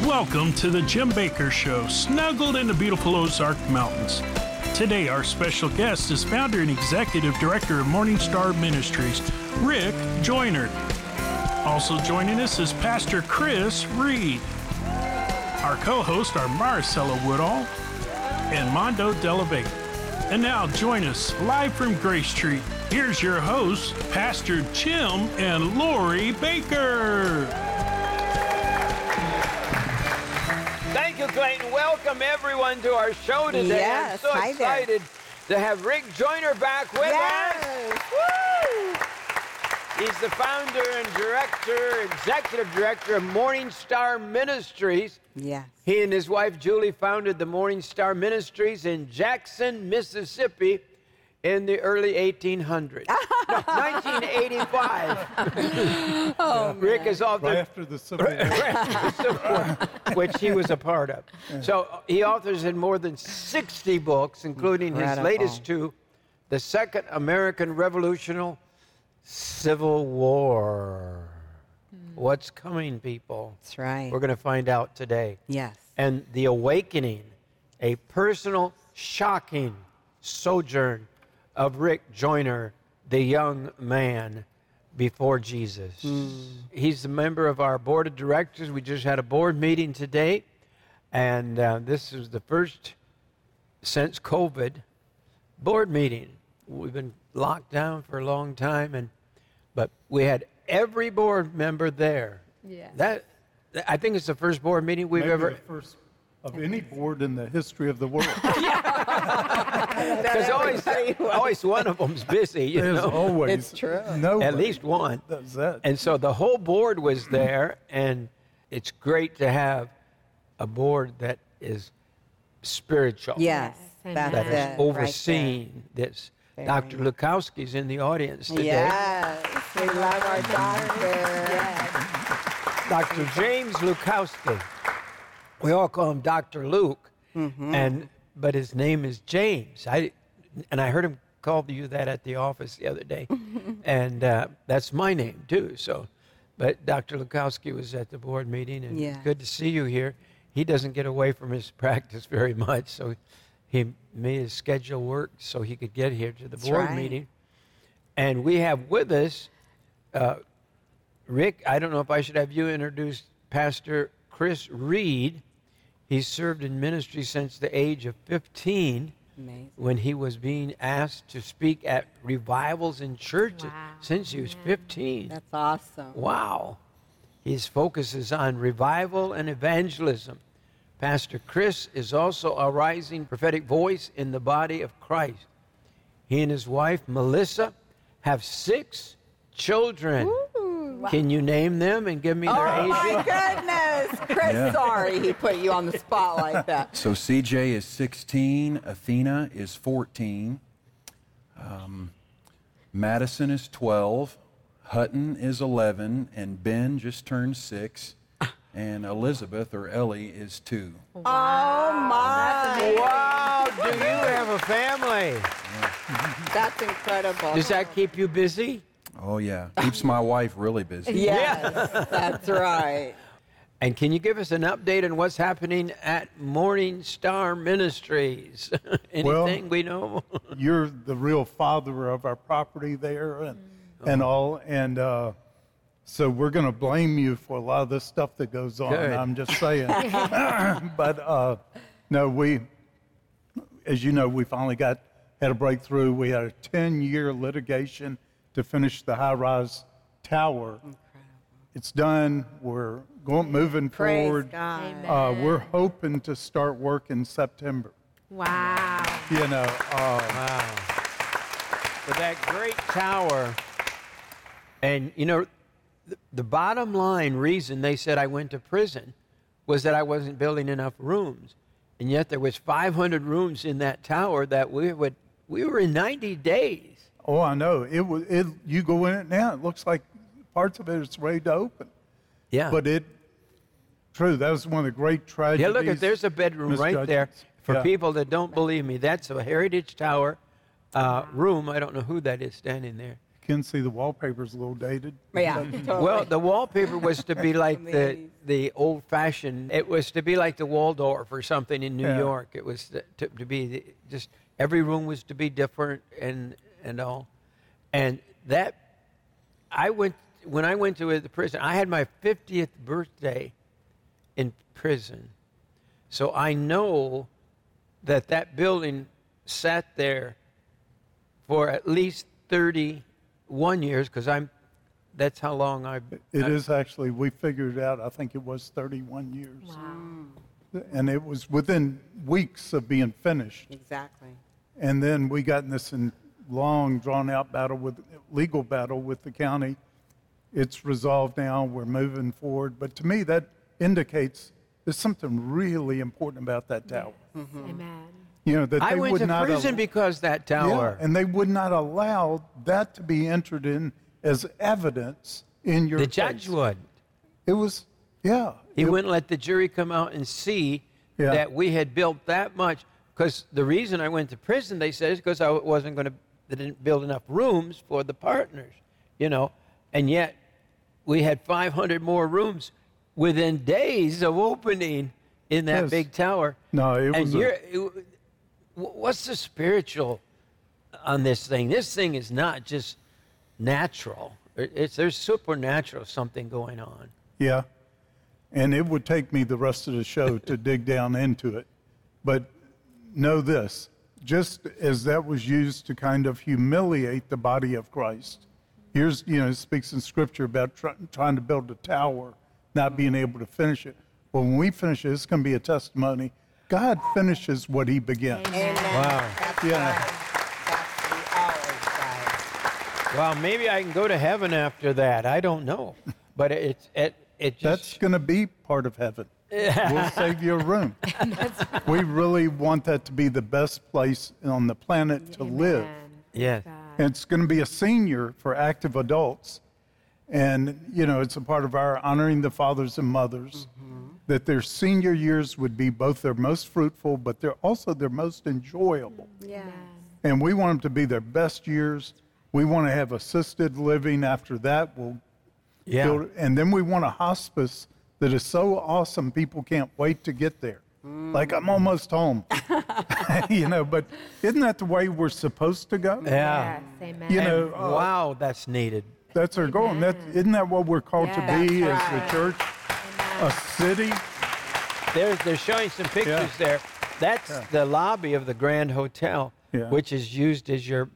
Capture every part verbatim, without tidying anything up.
Welcome to the Jim Bakker Show, snuggled in the beautiful Ozark Mountains. Today, our special guest is founder and executive director of Morning Star Ministries, Rick Joyner. Also joining us is Pastor Chris Reed. Our co-hosts are Marcella Woodall and Mondo Della Vega. And now, join us live from Grace Street. Here's your hosts, Pastor Jim and Lori Bakker. Thank you, Clayton. Welcome, everyone, to our show today. Yes, I'm so hi excited there. to have Rick Joyner back with yes. us. Woo! He's the founder and director, executive director of Morning Star Ministries. Yes. He and his wife, Julie, founded the Morning Star Ministries in Jackson, Mississippi in the early eighteen hundreds. No, nineteen eighty-five. Oh, Rick is authored... Right after the Civil War. Right after the Civil War, which he was a part of. So he authors in more than sixty books, including Incredible. his latest two, The Second American Revolutionary Civil War. What's coming, people? That's right. We're going to find out today. Yes. And The Awakening, a personal, shocking sojourn of Rick Joyner, the young man before Jesus. Mm. He's a member of our board of directors. We just had a board meeting today, and uh, this is the first since COVID board meeting. We've been locked down for a long time, and but we had every board member there. Yeah. That I think it's the first board meeting we've Maybe ever. the first of any board in the history of the world. Because always, always one of them's busy, you There's know. always It's true. nobody At least one. does that. And so the whole board was there, and it's great to have a board that is spiritual. Yes. Yes, That's That it. is right overseeing this. Very Doctor nice. Lukowski's in the audience there. today. Yes. We love our doctor. Yes. Doctor James Lukowski. We all call him Doctor Luke, Mm-hmm. and but his name is James. I and I heard him call you that at the office the other day, and uh, that's my name too. So, but Doctor Lukowski was at the board meeting, and Yeah. good to see you here. He doesn't get away from his practice very much, so he made his schedule work so he could get here to the That's board right. meeting. And we have with us, uh, Rick, I don't know if I should have you introduce Pastor Chris Reed. He's served in ministry since the age of fifteen, Amazing. when he was being asked to speak at revivals in churches Wow. since he was Yeah. fifteen. That's awesome. Wow. His focus is on revival and evangelism. Pastor Chris is also a rising prophetic voice in the body of Christ. He and his wife, Melissa, have six children. Ooh. Can you name them and give me their Oh, age? my goodness. Chris, Yeah. sorry he put you on the spot like that. So C J is sixteen, Athena is fourteen, um, Madison is twelve, Hutton is eleven, and Ben just turned six, and Elizabeth, or Ellie, is two. Oh, my. Wow, do you have a family? That's incredible. Does that keep you busy? Oh, yeah. Keeps my wife really busy. Yes, that's right. And can you give us an update on what's happening at Morning Star Ministries? Anything Well- we know? You're the real father of our property there and, and all. And uh, so we're going to blame you for a lot of this stuff that goes on. Good. I'm just saying. But uh, no, we, as you know, we finally got had a breakthrough. We had a ten-year litigation to finish the high-rise tower. It's done. We're going moving Praise forward. God. Uh, we're hoping to start work in September. Wow. You know, uh, Wow. With that great tower. And, you know, the, the bottom line reason they said I went to prison was that I wasn't building enough rooms. And yet there was five hundred rooms in that tower that we would, we were in ninety days. oh, I know. It was. It. You go in it now. It looks like parts of it is ready to open. Yeah. But it. True. That was one of the great tragedies. Yeah, look, at there's a bedroom right there. misjudgments. For Yeah. people that don't believe me, that's a Heritage Tower uh, room. I don't know who that is standing there. can see the wallpaper's a little dated. Yeah, totally. Well, the wallpaper was to be like the Amazing. the old fashioned. It was to be like the Waldorf or something in New Yeah. York. It was to, to, to be the, just every room was to be different and and all, and that I went when I went to the prison. I had my fiftieth birthday in prison, so I know that that building sat there for at least thirty-one years because I'm. That's how long I've. It I- is actually, we figured it out, I think it was thirty-one years. And it was within weeks of being finished. Exactly. And then we got in this in long, drawn-out battle with, legal battle with the county. It's resolved now, we're moving forward. But to me, that indicates there's something really important about that tower. Amen. You know, that I they went would to not prison al- because that Yeah, tower. and they would not allow that to be entered in as evidence in your the case. judge would. It was, yeah. He It- wouldn't let the jury come out and see Yeah. that we had built that much. Because the reason I went to prison, they said, is because I wasn't going to, they didn't build enough rooms for the partners, you know. And yet, we had five hundred more rooms within days of opening in that Yes. big tower. No, it and was a- you're, it- what's the spiritual on this thing? This thing is not just natural. It's, there's supernatural something going on. Yeah. And it would take me the rest of the show to dig down into it. But know this, just as that was used to kind of humiliate the body of Christ, here's, you know, it speaks in Scripture about try, trying to build a tower, not being able to finish it. Well, when we finish it, it's going to be a testimony. God finishes what he began. Amen. Wow. That's Yeah. right. That's, we always right. Well, maybe I can go to heaven after that. I don't know, but it it it That's just going to be part of heaven. We'll save you a room. We really want that to be the best place on the planet to live. Yes. And it's going to be a senior for active adults. And, you know, it's a part of our honoring the fathers and mothers that their senior years would be both their most fruitful, but they're also their most enjoyable. Yeah. And we want them to be their best years. We want to have assisted living after that. We'll Yeah. build, and then we want a hospice that is so awesome people can't wait to get there. Like, I'm almost home. You know, but isn't that the way we're supposed to go? Yeah. Yes, amen. You know, uh, Wow, that's needed. that's our goal. And that, isn't that what we're called to Yeah. be That's as right. the church? A city? There's they're showing some pictures Yeah. there. That's Yeah. the lobby of the Grand Hotel, Yeah. which is used as your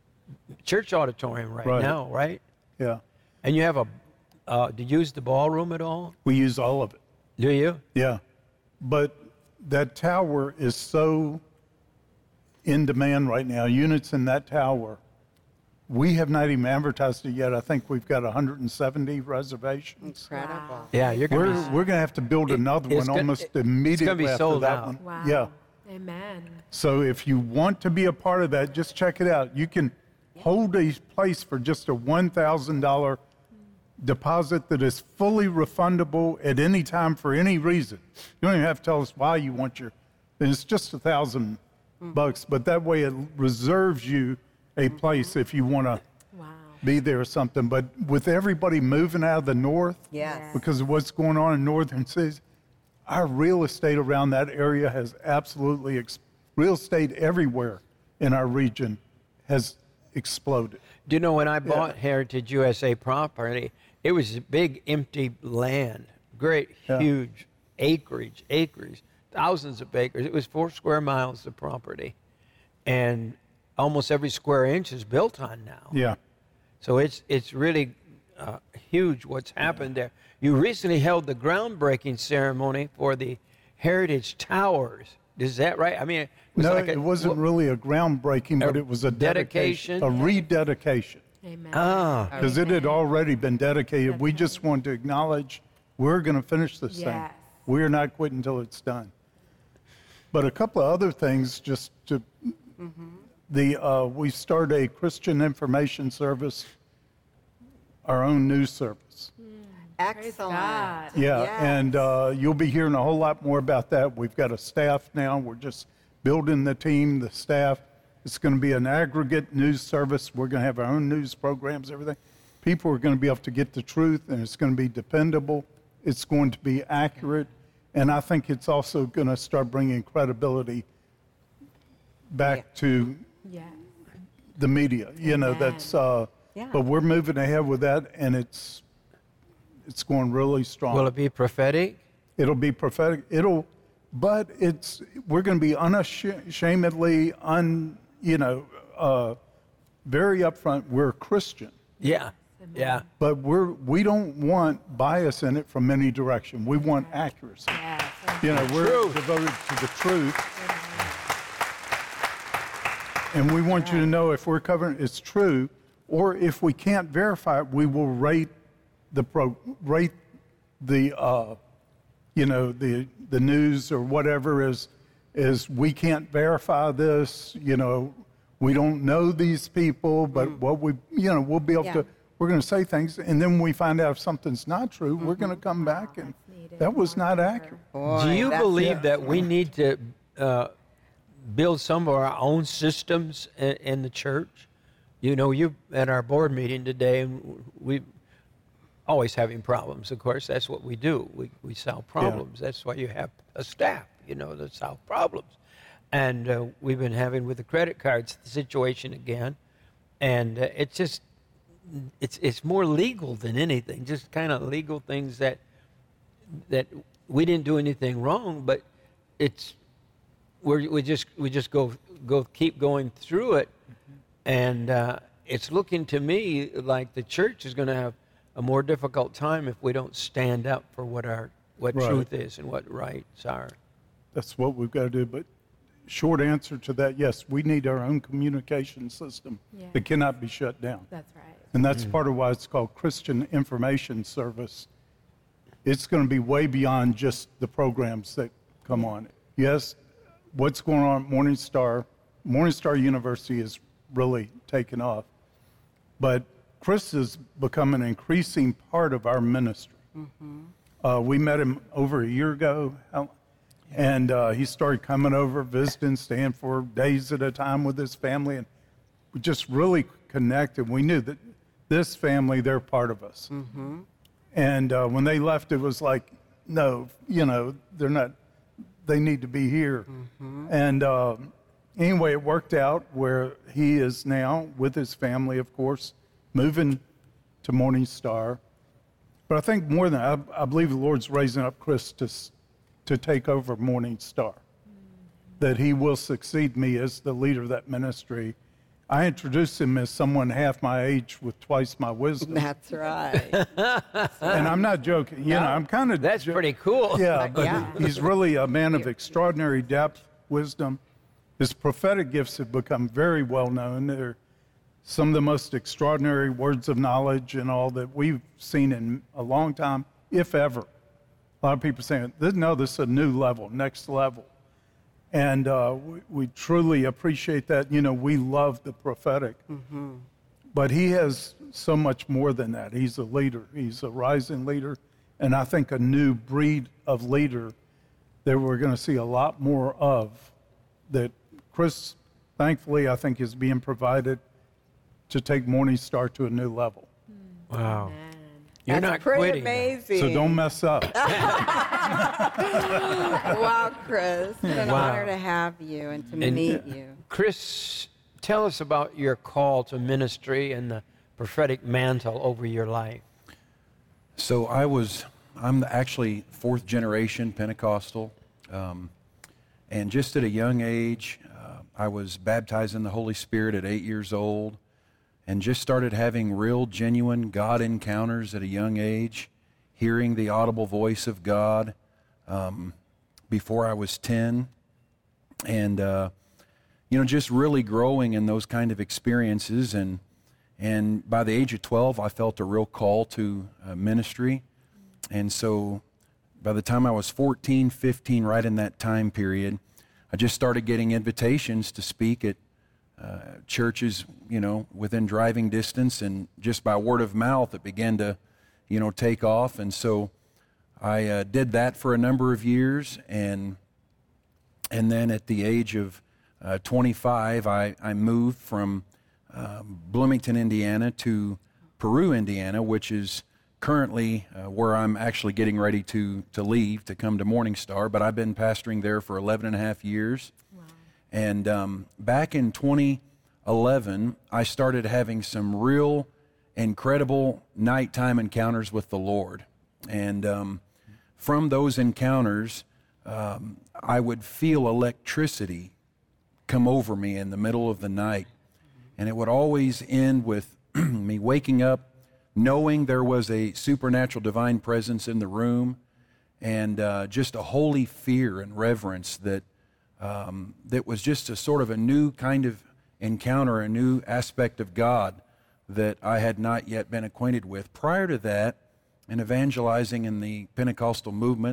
church auditorium right, Right. now, right? Yeah. And you have a. Uh, do you use the ballroom at all? We use all of it. Do you? Yeah. But that tower is so in demand right now. Units in that tower. We have not even advertised it yet. I think we've got one hundred seventy reservations. Incredible. Yeah, you're We're, gonna. we're going to have to build another it's one go- almost it- it's immediately gonna be after sold that out. one. Wow. Yeah. Amen. So if you want to be a part of that, just check it out. You can hold a place for just a one thousand dollars deposit that is fully refundable at any time for any reason. You don't even have to tell us why you want your, and it's just a thousand bucks, but that way it reserves you a place if you want to Wow. be there or something. But with everybody moving out of the north, Yes. because of what's going on in northern cities, our real estate around that area has absolutely, ex- real estate everywhere in our region has exploded. Do you know when I bought Heritage U S A property, it was a big empty land, great, Yeah. huge acreage, acres, thousands of acres. It was four square miles of property, and almost every square inch is built on now. Yeah. So it's it's really uh, huge what's happened there. You recently held the groundbreaking ceremony for the Heritage Towers. Is that right? I mean, it was No, like a, it wasn't really a groundbreaking, but a it was a dedication, dedication? a rededication, Amen. Ah, because it had already been dedicated. We just wanted to acknowledge we're going to finish this thing. Yes. We're not quitting until it's done. But a couple of other things, just to the uh, we started a Christian information service, our own news service. Excellent. God. Yeah, Yes. and uh, you'll be hearing a whole lot more about that. We've got a staff now. We're just building the team, the staff, It's going to be an aggregate news service. We're going to have our own news programs, everything. People are going to be able to get the truth, and it's going to be dependable. It's going to be accurate. And I think it's also going to start bringing credibility back Yeah. to Yeah. the media. You know, Amen. that's, uh, Yeah. but we're moving ahead with that, and it's, it's going really strong. Will it be prophetic? It'll be prophetic. It'll, but it's, we're going to be unashamedly, un, you know, uh, very upfront. We're Christian. Yeah. Yeah. But we're, we don't want bias in it from any direction. We want accuracy. Yes. You know, we're Truth. devoted to the truth. And we want you to know if we're covering it's true, or if we can't verify it, we will rate the pro, rate the, uh, you know, the the news or whatever is, is we can't verify this. You know, we don't know these people, but what we, you know, we'll be able Yeah. to. We're going to say things, and then when we find out if something's not true, we're going to come back and that was not accurate. Boy, Do you that's- believe that we need to uh, build some of our own systems in, in the church? You know, you at our board meeting today, and we always having problems. Of course, that's what we do. We we solve problems. That's why you have a staff, you know, that solve problems. And uh, we've been having with the credit cards the situation again, and uh, it's just it's it's more legal than anything. Just kind of legal things that that we didn't do anything wrong, but it's we we just we just go go keep going through it, and uh, it's looking to me like the church is going to have a more difficult time if we don't stand up for what our what Right. truth is and what rights are. That's what we've got to do. But short answer to that, yes, we need our own communication system Yeah. that cannot be shut down. That's right. And that's part of why it's called Christian Information Service. It's going to be way beyond just the programs that come on. Yes, what's going on at Morning Star, Morning Star University is really taken off. But Chris has become an increasing part of our ministry. Uh, we met him over a year ago, how- and uh, he started coming over, visiting, staying for days at a time with his family, and we just really connected. We knew that this family, they're part of us. And uh, when they left, it was like, no, you know, they're not, they need to be here. And uh, anyway, it worked out where he is now with his family, of course, moving to Morning Star. But I think more than I, I believe the Lord's raising up Chris to, s- to take over Morning Star, that he will succeed me as the leader of that ministry. I introduced him as someone half my age with twice my wisdom. That's right. And I'm not joking. You know, I'm kind of That's pretty cool. Yeah, but Yeah. he's really a man of extraordinary depth, wisdom. His prophetic gifts have become very well known. They're some of the most extraordinary words of knowledge and all that we've seen in a long time, if ever. A lot of people saying, "This- no, this is a new level, next level." And uh, we, we truly appreciate that. You know, we love the prophetic. But he has so much more than that. He's a leader. He's a rising leader. And I think a new breed of leader that we're going to see a lot more of, that Chris, thankfully, I think is being provided to take Morning Star to a new level. Wow. Man. You're That's not pretty quitting. amazing. So don't mess up. Wow, Chris. It's an Wow. honor to have you and to And- meet you. Chris, tell us about your call to ministry and the prophetic mantle over your life. So I was, I'm actually fourth generation Pentecostal. Um, and just at a young age, uh, I was baptized in the Holy Spirit at eight years old and just started having real, genuine God encounters at a young age, hearing the audible voice of God um, before I was ten. And, uh, you know, just really growing in those kind of experiences. And And by the age of twelve, I felt a real call to uh, ministry. And so by the time I was fourteen, fifteen, right in that time period, I just started getting invitations to speak at uh, churches, you know, within driving distance. And just by word of mouth, it began to, you know, take off. And so I uh, did that for a number of years. And, and then at the age of uh, twenty-five, I, I moved from uh, Bloomington, Indiana to Peru, Indiana, which is currently uh, where I'm actually getting ready to, to leave to come to Morning Star. But I've been pastoring there for eleven and a half years. Wow. And um, back in twenty eleven, I started having some real incredible nighttime encounters with the Lord. And um, from those encounters, um, I would feel electricity come over me in the middle of the night. And it would always end with me waking up, knowing there was a supernatural divine presence in the room, and uh, just a holy fear and reverence that um, that was just a sort of a new kind of encounter, a new aspect of God that I had not yet been acquainted with. Prior to that, in evangelizing in the Pentecostal movement,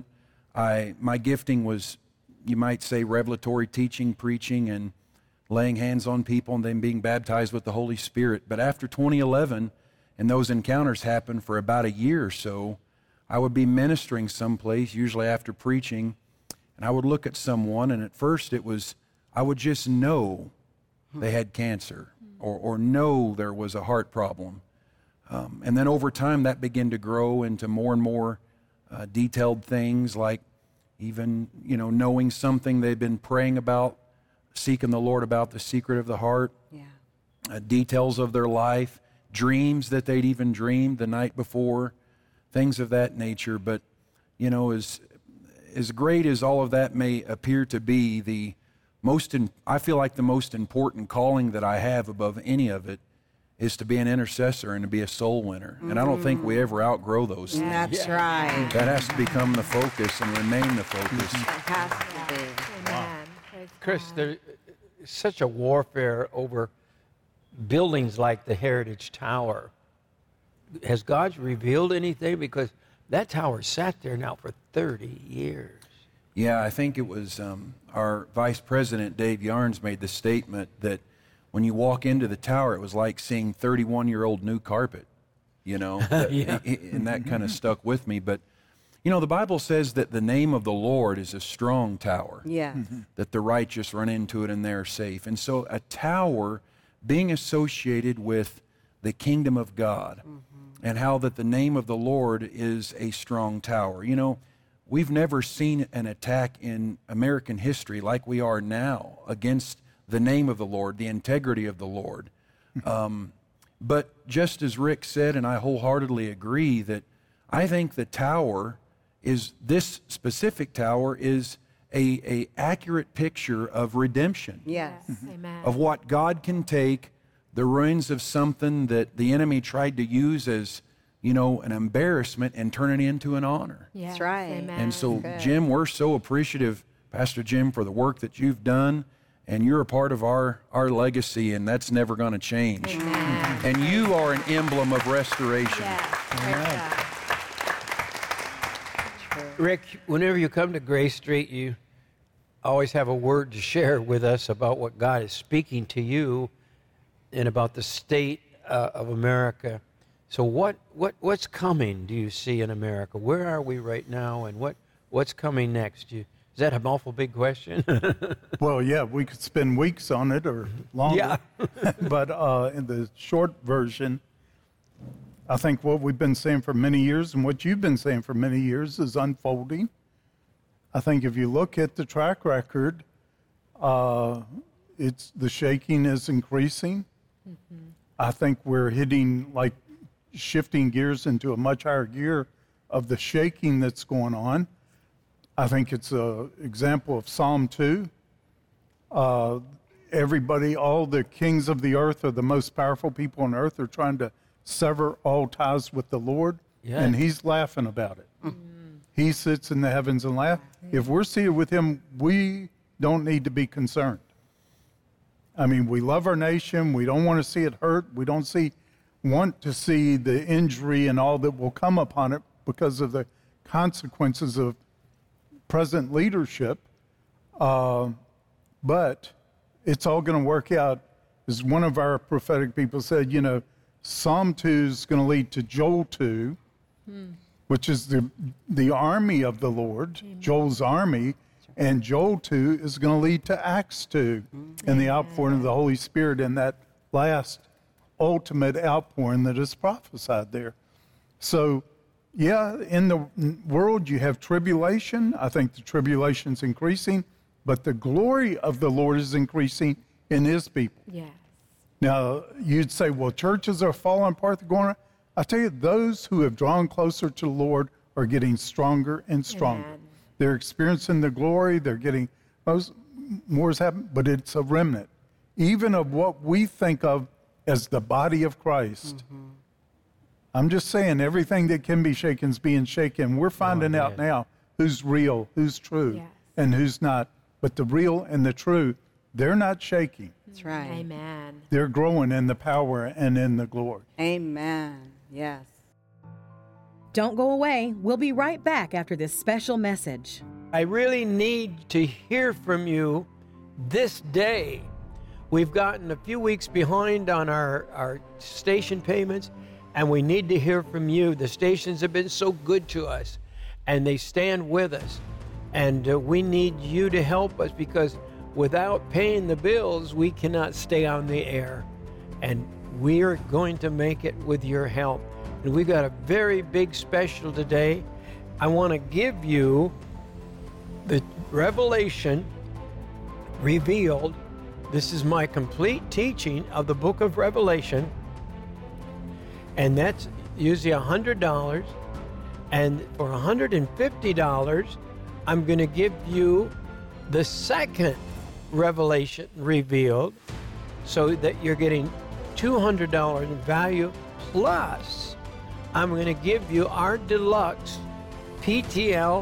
I my gifting was, you might say, revelatory teaching, preaching, and laying hands on people and then being baptized with the Holy Spirit. But after twenty eleven, and those encounters happened for about a year or so, I would be ministering someplace, usually after preaching, and I would look at someone, and at first it was, I would just know they had cancer, or, or know there was a heart problem. Um, and then over time, that began to grow into more and more uh, detailed things, like even, you know, knowing something they'd been praying about, seeking the Lord about, the secret of the heart, Yeah. uh, details of their life, dreams that they'd even dreamed the night before, things of that nature. But, you know, as as great as all of that may appear to be, the most, in, I feel like the most important calling that I have above any of it is to be an intercessor and to be a soul winner. Mm-hmm. And I don't think we ever outgrow those things. That's yeah. right. That has to become the focus and remain the focus. It has to be. Amen. Praise Chris, God. there's such a warfare over buildings like the Heritage Tower. Has God revealed anything? Because that tower sat there now for thirty years. Yeah, I think it was um, our Vice President, Dave Yarnes, made the statement that when you walk into the tower, it was like seeing thirty-one-year-old new carpet, you know, Yeah. and that kind of stuck with me. But, you know, the Bible says that the name of the Lord is a strong tower, Yes. that the righteous run into it and they're safe. And so a tower being associated with the kingdom of God, mm-hmm. and how that the name of the Lord is a strong tower. You know, we've never seen an attack in American history like we are now against the name of the Lord, the integrity of the Lord. Um, but just as Rick said, and I wholeheartedly agree, that I think the tower is, this specific tower is a, a accurate picture of redemption. Yes. Amen. Of what God can take, the ruins of something that the enemy tried to use as, you know, an embarrassment, and turn it into an honor. Yes. That's right. Amen. And so, Good. Jim, we're so appreciative, Pastor Jim, for the work that you've done, and you're a part of our, our legacy, and that's never going to change. Amen. And you are an emblem of restoration. Yes. Praise God. Rick, whenever you come to Grace Street, you always have a word to share with us about what God is speaking to you and about the state uh, of America. So what, what, what's coming, do you see, in America? Where are we right now, and what, what's coming next? You, is that an awful big question? Well, yeah, we could spend weeks on it or longer. Yeah. But uh, in the short version, I think what we've been saying for many years and what you've been saying for many years is unfolding. I think if you look at the track record, uh, it's the shaking is increasing. Mm-hmm. I think we're hitting, like, shifting gears into a much higher gear of the shaking that's going on. I think it's an example of Psalm two. Uh, everybody, all the kings of the earth, or the most powerful people on earth, are trying to sever all ties with the Lord, Yeah. and he's laughing about it. Mm. He sits in the heavens and laughs. If we're seated with him, we don't need to be concerned. I mean, we love our nation. We don't want to see it hurt. We don't see want to see the injury and all that will come upon it because of the consequences of present leadership. Uh, but it's all going to work out. As one of our prophetic people said, you know, Psalm two is going to lead to Joel two, hmm. which is the the army of the Lord, Amen. Joel's army, And Joel two is going to lead to Acts two and the outpouring of the Holy Spirit in that last ultimate outpouring that is prophesied there. So, yeah, in the world you have tribulation. I think the tribulation's increasing, but the glory of the Lord is increasing in his people. Yes. Now, you'd say, well, churches are falling apart, they're going. I tell you, those who have drawn closer to the Lord are getting stronger and stronger. Amen. They're experiencing the glory, they're getting, most, more has happened, but it's a remnant. Even of what we think of as the body of Christ. Mm-hmm. I'm just saying, everything that can be shaken is being shaken. We're finding oh, out now who's real, who's true, yes. and who's not. But the real and the true, they're not shaking. That's right. Amen. They're growing in the power and in the glory. Amen. Yes. Don't go away. We'll be right back after this special message. I really need to hear from you this day. We've gotten a few weeks behind on our, our station payments, and we need to hear from you. The stations have been so good to us, and they stand with us. And uh, we need you to help us, because without paying the bills, we cannot stay on the air. And we are going to make it with your help. And we've got a very big special today. I want to give you the Revelation revealed. This is my complete teaching of the book of Revelation. And that's usually one hundred dollars. And for one hundred fifty dollars, I'm going to give you the second Revelation revealed, so that you're getting two hundred dollars in value. Plus, I'm going to give you our deluxe P T L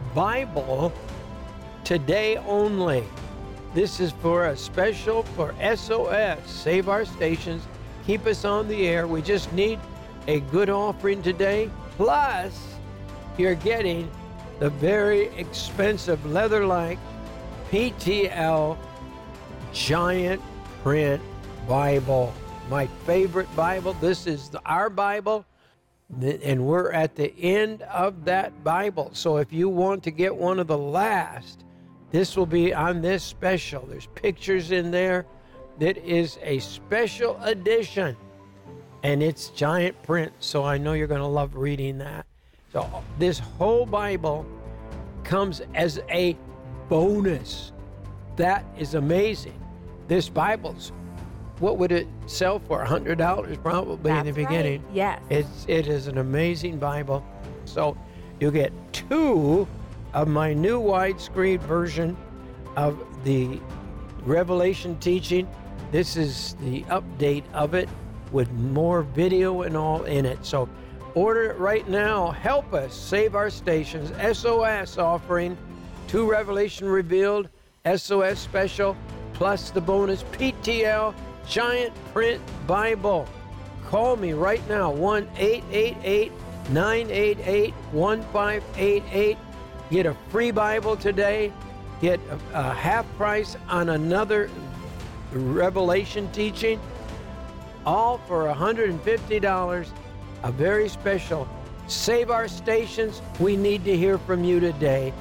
Bible today only. This is for a special for S O S, Save Our Stations, keep us on the air. We just need a good offering today. Plus, you're getting the very expensive leather-like P T L giant print Bible. My favorite Bible. This is the, our Bible, and we're at the end of that Bible. So if you want to get one of the last, this will be on this special. There's pictures in there. It is a special edition, and it's giant print, so I know you're going to love reading that. So this whole Bible comes as a bonus. That is amazing. This Bible's, what would it sell for? one hundred dollars probably. That's in the beginning. Right. Yes. It's, it is an amazing Bible. So you get two of my new widescreen version of the Revelation teaching. This is the update of it with more video and all in it. So order it right now. Help us save our stations. S O S offering, two Revelation revealed, S O S special, plus the bonus P T L giant print Bible. Call me right now, one eight eight eight, nine eight eight, one five eight eight. Get a free Bible today. Get a, a half price on another Revelation teaching. All for one hundred fifty dollars. A very special. Save Our Stations. We need to hear from you today.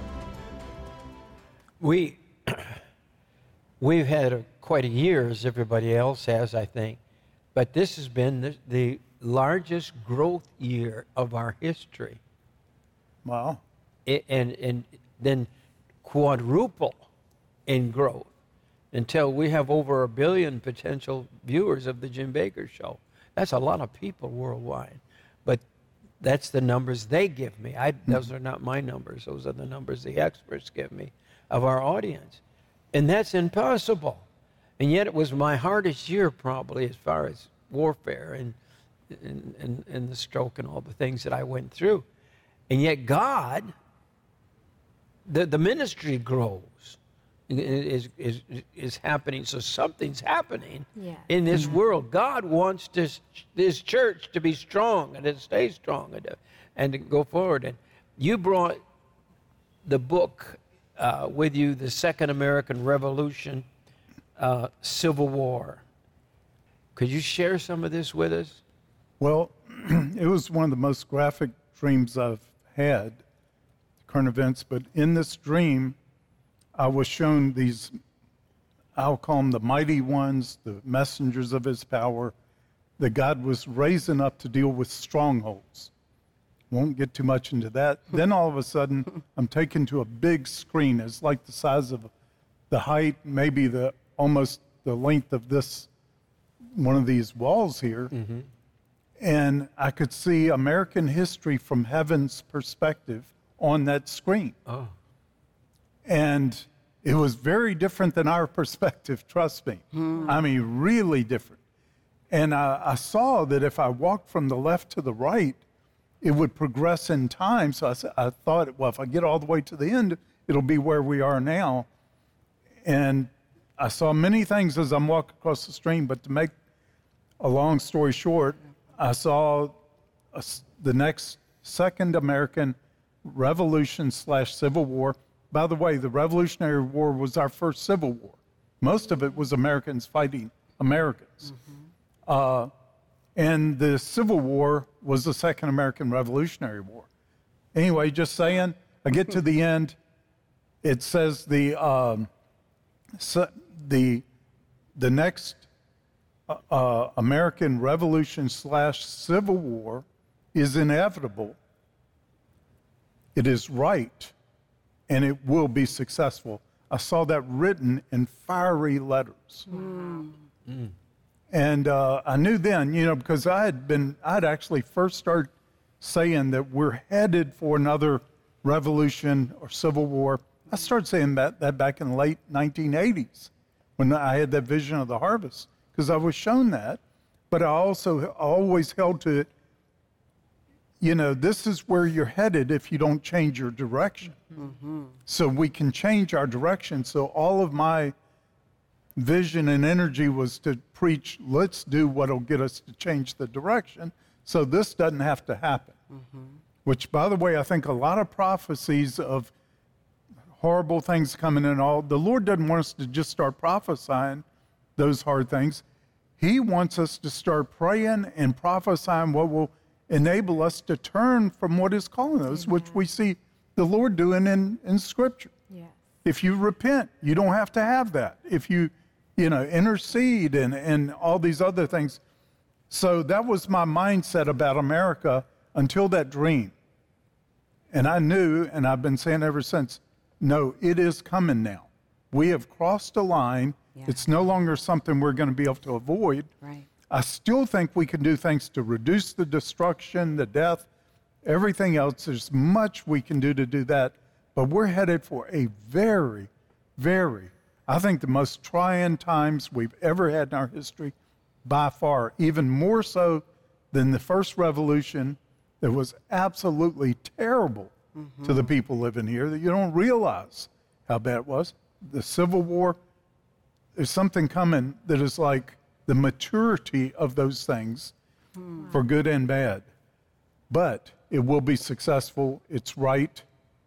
We, we've had a, quite a year, as everybody else has, I think. But this has been the, the largest growth year of our history. Wow. It, and, and then quadruple in growth until we have over a billion potential viewers of the Jim Bakker Show. That's a lot of people worldwide. But that's the numbers they give me. I, those are not my numbers. Those are the numbers the experts give me of our audience. And that's impossible. And yet it was my hardest year probably as far as warfare and, and, and, and the stroke and all the things that I went through. And yet God, the, the ministry grows. Is, is, is happening. So something's happening yeah. in this mm-hmm. world. God wants this, this church to be strong and to stay strong and to, and to go forward. And you brought the book uh, with you, The Second American Revolution, uh, Civil War. Could you share some of this with us? Well, it was one of the most graphic dreams I've had, current events, but in this dream, I was shown these, I'll call them the mighty ones, the messengers of his power, that God was raising up to deal with strongholds. Won't get too much into that. Then all of a sudden, I'm taken to a big screen. It's like the size of the height, maybe the almost the length of this, one of these walls here. Mm-hmm. And I could see American history from heaven's perspective on that screen. Oh. And it was very different than our perspective, trust me. Hmm. I mean, really different. And I, I saw that if I walked from the left to the right, it would progress in time. So I, I thought, well, if I get all the way to the end, it'll be where we are now. And I saw many things as I'm walking across the stream, but to make a long story short, I saw a, the next second American Revolution slash Civil War. By the way, the Revolutionary War was our first Civil War. Most of it was Americans fighting Americans. Mm-hmm. Uh, and the Civil War was the Second American Revolutionary War. Anyway, just saying, I get to the end. It says the um, so the the next uh, American Revolution slash Civil War is inevitable. It is right, and it will be successful. I saw that written in fiery letters. Mm. Mm. And uh, I knew then, you know, because I had been, I'd actually first started saying that we're headed for another revolution or civil war. I started saying that, that back in the late nineteen eighties when I had that vision of the harvest, because I was shown that. But I also always held to it, you know, this is where you're headed if you don't change your direction. Mm-hmm. So we can change our direction. So all of my vision and energy was to preach, let's do what'll get us to change the direction so this doesn't have to happen. Mm-hmm. Which, by the way, I think a lot of prophecies of horrible things coming and all, the Lord doesn't want us to just start prophesying those hard things. He wants us to start praying and prophesying what will enable us to turn from what is calling us, mm-hmm. which we see the Lord doing in, in Scripture. Yes. If you repent, you don't have to have that. If you, you know, intercede and, and all these other things. So that was my mindset about America until that dream. And I knew, and I've been saying ever since, no, it is coming now. We have crossed a line. Yeah. It's no longer something we're going to be able to avoid. Right. I still think we can do things to reduce the destruction, the death, everything else. There's much we can do to do that. But we're headed for a very, very, I think the most trying times we've ever had in our history, by far, even more so than the first revolution that was absolutely terrible mm-hmm. to the people living here, that you don't realize how bad it was. The Civil War, there's something coming that is like the maturity of those things mm-hmm. for good and bad. But it will be successful. It's right.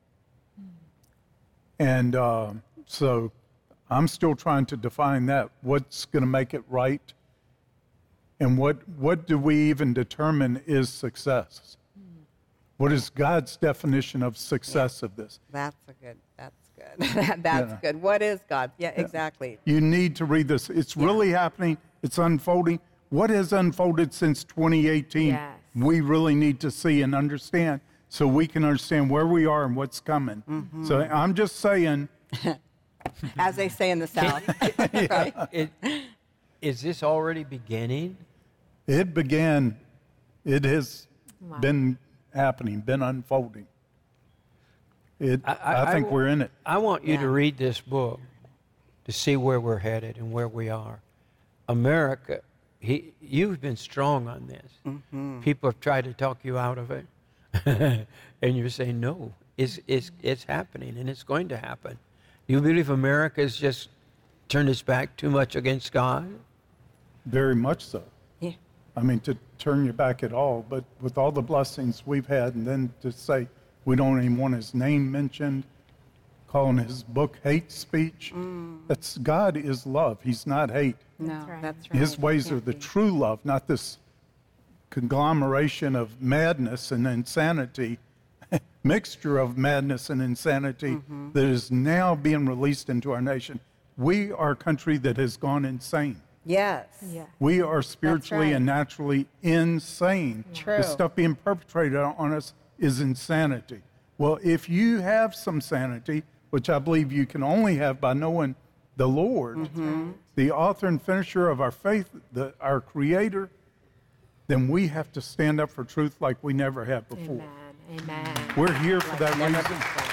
And uh, so I'm still trying to define that. What's going to make it right? And what, what do we even determine is success? What is God's definition of success yeah. of this? That's a good, that's good. that's yeah. good. What is God? Yeah, yeah, exactly. You need to read this. It's yeah. really happening. It's unfolding. What has unfolded since twenty eighteen? Yes. We really need to see and understand so we can understand where we are and what's coming. Mm-hmm. So I'm just saying. As they say in the South. yeah. right? It, is this already beginning? It began. It has wow. been happening, been unfolding. It, I, I, I think I, we're in it. I want you yeah. to read this book to see where we're headed and where we are. America, he, you've been strong on this. Mm-hmm. People have tried to talk you out of it. And you're saying, no, it's, it's, it's happening and it's going to happen. You believe America has just turned its back too much against God? Very much so. Yeah. I mean, to turn your back at all, but with all the blessings we've had, and then to say we don't even want his name mentioned, calling his book hate speech. Mm. That's God is love. He's not hate. No, that's right. That's right. His ways are the be. true love, not this conglomeration of madness and insanity mixture of madness and insanity Mm-hmm. that is now being released into our nation. We are a country that has gone insane. Yes. Yeah. We are spiritually right. and naturally insane. True. The stuff being perpetrated on us is insanity. Well, if you have some sanity, which I believe you can only have by knowing the Lord, Mm-hmm. the author and finisher of our faith, the, our Creator, then we have to stand up for truth like we never have before. Amen. Amen. We're here for that Never reason. before.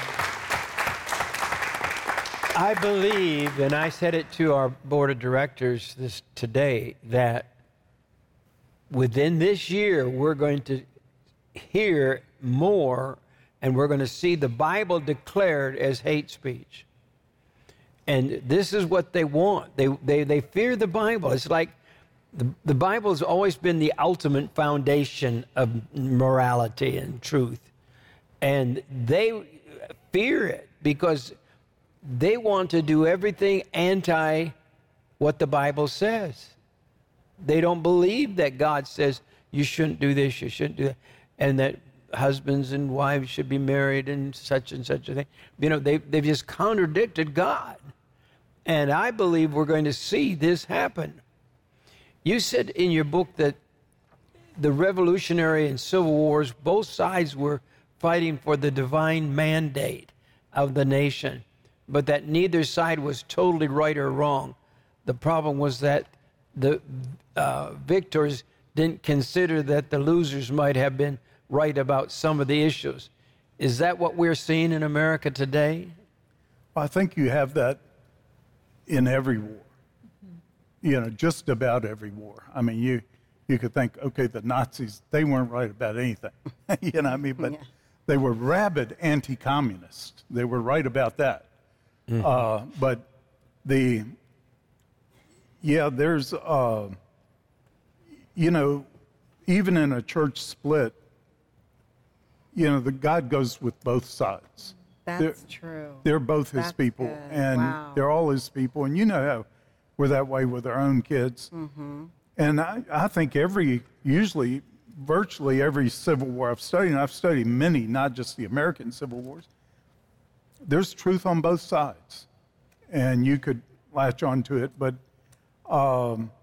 I believe, and I said it to our board of directors this today, that within this year we're going to hear more and we're going to see the Bible declared as hate speech. And this is what they want. They, they, they fear the Bible. It's like the, the Bible has always been the ultimate foundation of morality and truth. And they fear it because they want to do everything anti what the Bible says. They don't believe that God says you shouldn't do this, you shouldn't do that, and that husbands and wives should be married and such and such a thing. You know, they, they've just contradicted God. And I believe we're going to see this happen. You said in your book that the Revolutionary and Civil Wars, both sides were fighting for the divine mandate of the nation, but that neither side was totally right or wrong. The problem was that the uh, victors didn't consider that the losers might have been right about some of the issues. Is that what we're seeing in America today? I think you have that in every war. You know, just about every war. I mean, you you could think, okay, the Nazis, they weren't right about anything. You know what I mean? But Yeah. they were rabid anti-communist. They were right about that. Mm-hmm. Uh, but the, yeah, there's, uh, you know, even in a church split, you know, the God goes with both sides. That's They're- true. They're both his That's people, good. and Wow. they're all his people. And you know how we're that way with our own kids. Mm-hmm. And I, I think every, usually, virtually every Civil War I've studied, and I've studied many, not just the American Civil Wars, there's truth on both sides. And you could latch onto it, but, um,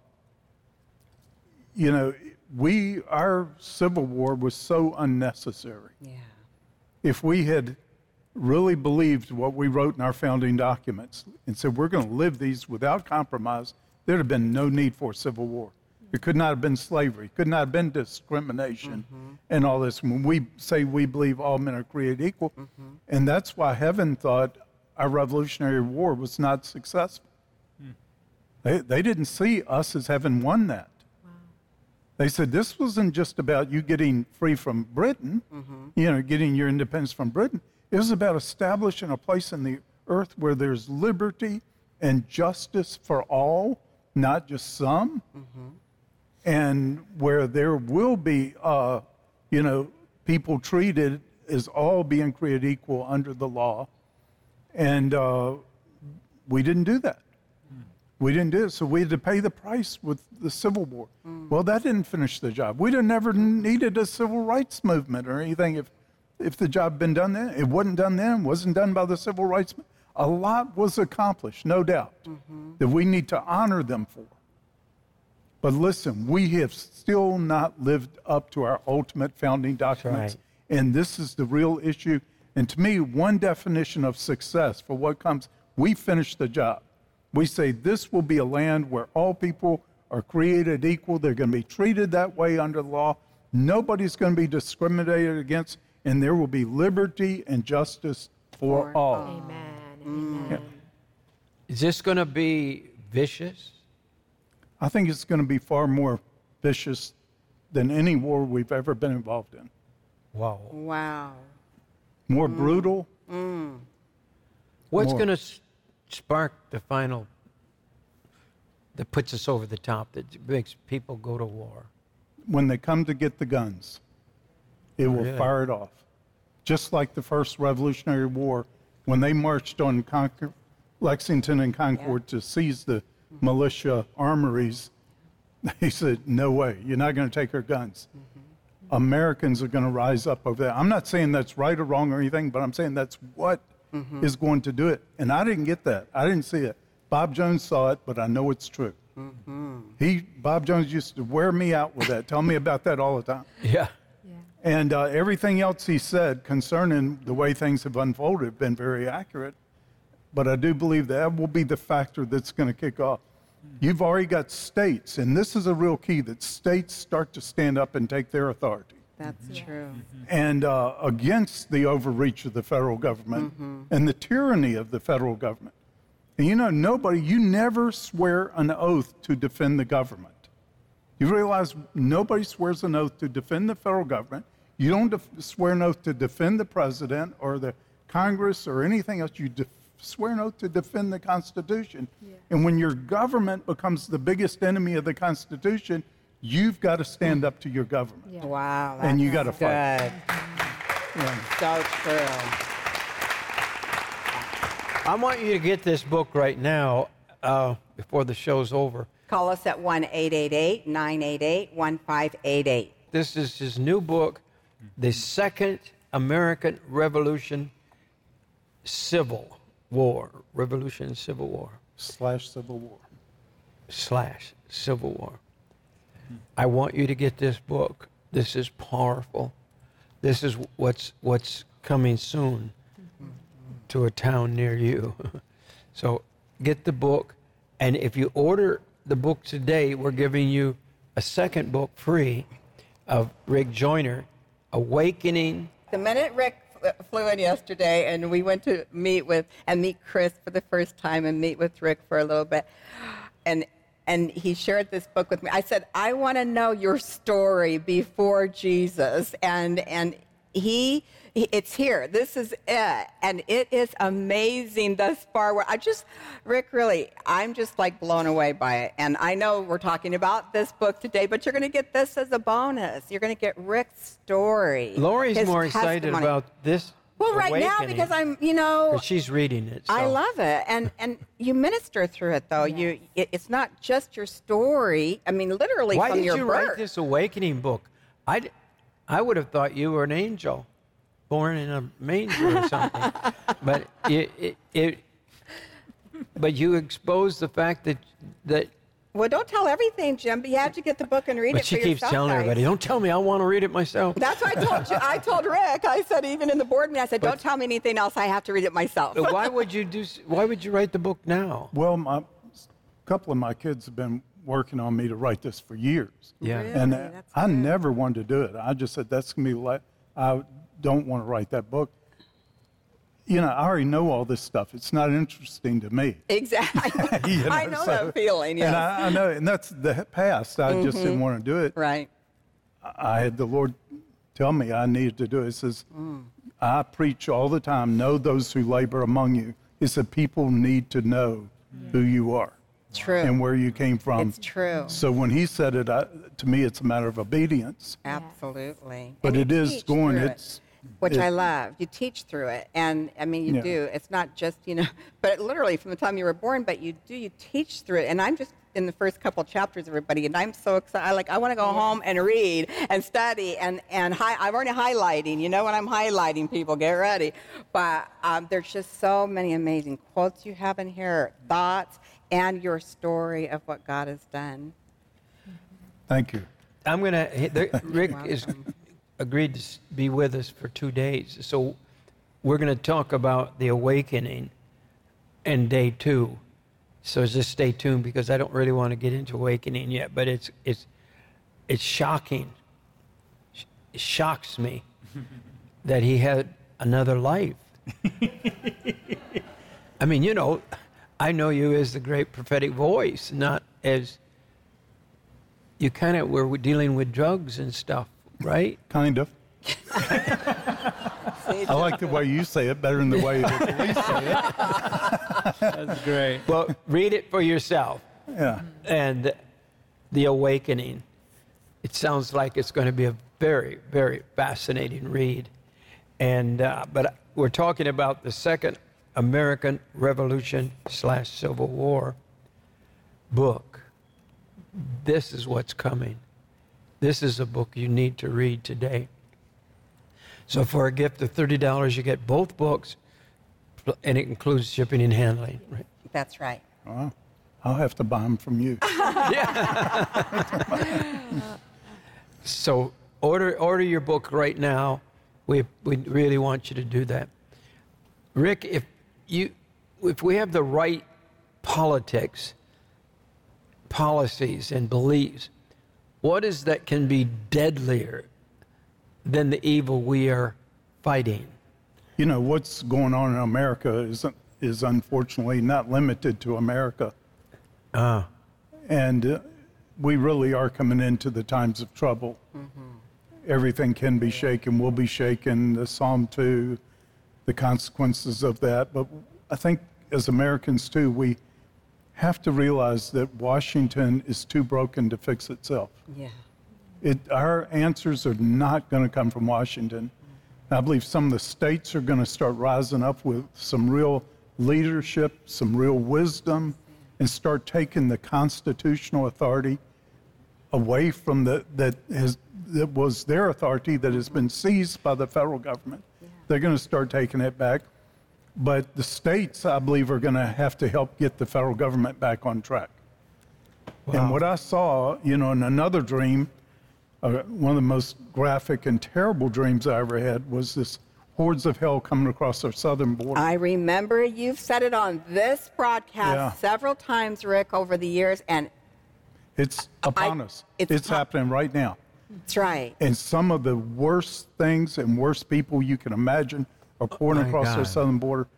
you know, we, our Civil War was so unnecessary. Yeah. If we had really believed what we wrote in our founding documents and said we're going to live these without compromise, there'd have been no need for a civil war. It could not have been slavery, could not have been discrimination and all this. When we say we believe all men are created equal, and that's why heaven thought our Revolutionary War was not successful. They, they didn't see us as having won that. They said this wasn't just about you getting free from Britain, you know, getting your independence from Britain. It was about establishing a place in the earth where there's liberty and justice for all, not just some, and where there will be, uh, you know, people treated as all being created equal under the law. And uh, we didn't do that. We didn't do it, so we had to pay the price with the Civil War. Well, that didn't finish the job. We'd have never needed a civil rights movement or anything if, if the job had been done then. It wasn't done then, wasn't done by the civil rights movement. A lot was accomplished, no doubt, that we need to honor them for. But listen, we have still not lived up to our ultimate founding documents, right. and this is the real issue. And to me, one definition of success for what comes, we finish the job. We say this will be a land where all people are created equal. They're going to be treated that way under the law. Nobody's going to be discriminated against, and there will be liberty and justice for, For all. all. Amen. Amen. Is this going to be vicious? I think it's going to be far more vicious than any war we've ever been involved in. Wow. Wow. More brutal. What's More. going to s- spark the final that puts us over the top, that makes people go to war? When they come to get the guns, it will Really? fire it off. Just like the first Revolutionary War, when they marched on Concord, Lexington and Concord to seize the militia armories, they said, no way, you're not going to take our guns. Americans are going to rise up over that. I'm not saying that's right or wrong or anything, but I'm saying that's what mm-hmm. is going to do it. And I didn't get that. I didn't see it. Bob Jones saw it, but I know it's true. Mm-hmm. He, Bob Jones used to wear me out with that, tell me about that all the time. Yeah. Yeah. And uh, everything else he said concerning the way things have unfolded have been very accurate. But I do believe that will be the factor that's going to kick off. You've already got states, and this is a real key, that states start to stand up and take their authority. That's Yeah. true. And uh, against the overreach of the federal government Mm-hmm. and the tyranny of the federal government. And you know, nobody, you never swear an oath to defend the government. You realize nobody swears an oath to defend the federal government. You don't def- swear an oath to defend the president or the Congress or anything else. You def- swear an oath to defend the Constitution. Yeah. And when your government becomes the biggest enemy of the Constitution, you've got to stand up to your government. Yeah. Wow. That's And you gotta fight. Good. Yeah. So true. I want you to get this book right now uh, before the show's over. Call us at one eight eight eight, nine eight eight, one five eight eight. This is his new book, The Second American Revolution, Civil War. Revolution, Civil War. Slash Civil War. Slash Civil War. I want you to get this book. This is powerful. This is what's what's coming soon to a town near you. So get the book, and if you order the book today, we're giving you a second book free of Rick Joyner, Awakening. The minute Rick fl- flew in yesterday and we went to meet with, and meet Chris for the first time and meet with Rick for a little bit, and and he shared this book with me. I said, I want to know your story before Jesus. And and he, he, it's here. This is it. And it is amazing thus far. Where I just, Rick, really, I'm just like blown away by it. And I know we're talking about this book today, but you're going to get this as a bonus. You're going to get Rick's story. Lori's his more excited testimony. about this. Well, right now, Awakening, because I'm, you know, 'cause she's reading it. I so. love it, and and you minister through it though. Yes. You, it, it's not just your story. I mean, literally Why from did your you birth. write this Awakening book? I, d- I would have thought you were an angel, born in a manger or something. But it, it, it, but you exposed the fact that that. Well, don't tell everything, Jim. But you have to get the book and read But it she for keeps yourself, telling guys. everybody, "Don't tell me. I want to read it myself." That's what I told you. I told Rick. I said even in the board meeting, I said, "Don't tell me anything else. I have to read it myself." But why would you do? s- Why would you write the book now? Well, my, a couple of my kids have been working on me to write this for years. Yeah. Really? And uh, That's I good. never wanted to do it. I just said, that's going to be like, I don't want to write that book. You know, I already know all this stuff. It's not interesting to me. Exactly. You I know so- that feeling. Yes. And I, I know, and that's the past. I just didn't want to do it. right. I had the Lord tell me I needed to do it. He says, I preach all the time, know those who labor among you. He said, people need to know who you are True. and where you came from. It's true. So when he said it, I, to me, it's a matter of obedience. Absolutely. But And it you is teach going, through it, it's, which it- I love. You teach through it, and I mean, you Yeah. do. It's not just, you know, but literally from the time you were born. But you do. You teach through it, and I'm just in the first couple of chapters, everybody, and I'm so excited. I like. I want to go home and read and study, and and hi, I'm already highlighting. You know, when I'm highlighting, people get ready. But um, there's just so many amazing quotes you have in here, thoughts, and your story of what God has done. thank you. I'm gonna. he- the- Rick welcome. is agreed to s- be with us for two days, so we're gonna talk about the awakening in day two. So just stay tuned because I don't really want to get into awakening yet, but it's it's it's shocking. Sh- It shocks me that he had another life. I mean, you know, I know you as the great prophetic voice, not as you kind of were dealing with drugs and stuff, right? Kind of. See, I like the way you say it better than the way the police say it. That's great. Well, read it for yourself. Yeah. And the awakening. It sounds like it's going to be a very, very fascinating read. And uh, but we're talking about the Second American Revolution slash Civil War book. This is what's coming. this is a book you need to read today. So for a gift of thirty dollars, you get both books, and it includes shipping and handling. Right? That's right. Wow. I'll have to buy them from you. So order order your book right now. We we really want you to do that. Rick, if you if we have the right politics, policies, and beliefs, what is that can be deadlier than the evil we are fighting? You know, what's going on in America is, is unfortunately not limited to America. Ah. And uh, we really are coming into the times of trouble. Mm-hmm. Everything can be shaken, will be shaken, the Psalm two, the consequences of that. But I think as Americans too, we have to realize that Washington is too broken to fix itself. Yeah. It, our answers are not going to come from Washington. I believe some of the states are going to start rising up with some real leadership, some real wisdom, and start taking the constitutional authority away from the that has that was their authority that has been seized by the federal government. Yeah. They're going to start taking it back. But the states, I believe, are going to have to help get the federal government back on track. Wow. And what I saw, you know, in another dream, uh, one of the most graphic and terrible dreams I ever had was this hordes of hell coming across our southern border. I remember you've said it on this broadcast Yeah. several times, Rick, over the years, and It's upon I- us. it's It's, po- happening right now. that's right. And some of the worst things and worst people you can imagine are pouring my across our God. southern border.